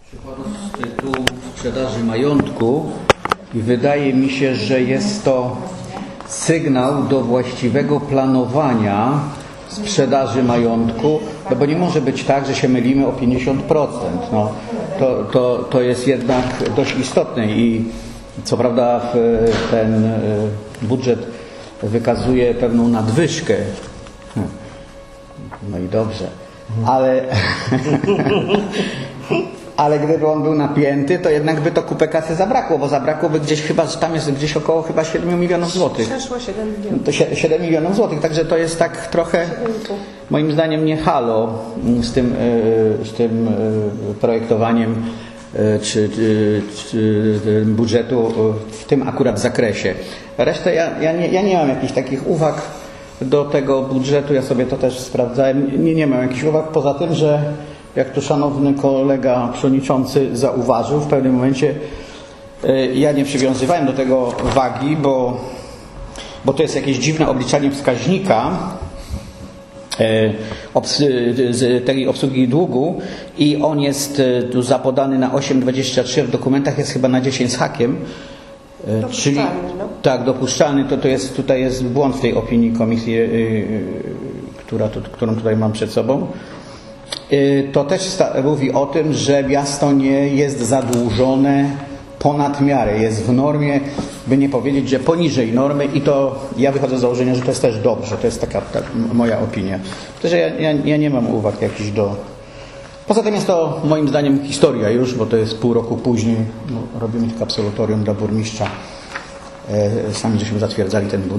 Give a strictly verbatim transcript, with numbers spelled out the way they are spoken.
Przykładów z tytułu sprzedaży majątku i wydaje mi się, że jest to sygnał do właściwego planowania sprzedaży majątku, no bo nie może być tak, że się mylimy o pięćdziesiąt procent. No, to, to, to jest jednak dość istotne i co prawda ten budżet wykazuje pewną nadwyżkę. No i dobrze, ale ale gdyby on był napięty, to jednak by to kupę kasy zabrakło, bo zabrakłoby gdzieś chyba, tam jest gdzieś około chyba siedem milionów złotych. Przeszło siedem milionów. To siedem milionów złotych, także to jest tak trochę, moim zdaniem, nie halo z tym, z tym projektowaniem czy, czy, czy budżetu w tym akurat zakresie. Resztę ja, ja, nie, ja nie mam jakichś takich uwag do tego budżetu, ja sobie to też sprawdzałem, nie, nie mam jakichś uwag, poza tym, że jak tu szanowny kolega przewodniczący zauważył, w pewnym momencie ja nie przywiązywałem do tego wagi, bo, bo to jest jakieś dziwne obliczanie wskaźnika z tej obsługi długu i on jest tu zapodany na osiem dwadzieścia trzy, w dokumentach jest chyba na dziesięć z hakiem. Czyli no. tak, dopuszczalny, to, to jest, tutaj jest błąd w tej opinii komisji, która, tu, którą tutaj mam przed sobą. To też mówi o tym, że miasto nie jest zadłużone ponad miarę, jest w normie, by nie powiedzieć, że poniżej normy i to ja wychodzę z założenia, że to jest też dobrze, to jest taka ta moja opinia. Także ja, ja, ja nie mam uwag jakichś do... Poza tym jest to moim zdaniem historia już, bo to jest pół roku później, no, robimy tylko absolutorium dla burmistrza, e, sami żeśmy zatwierdzali ten budżet.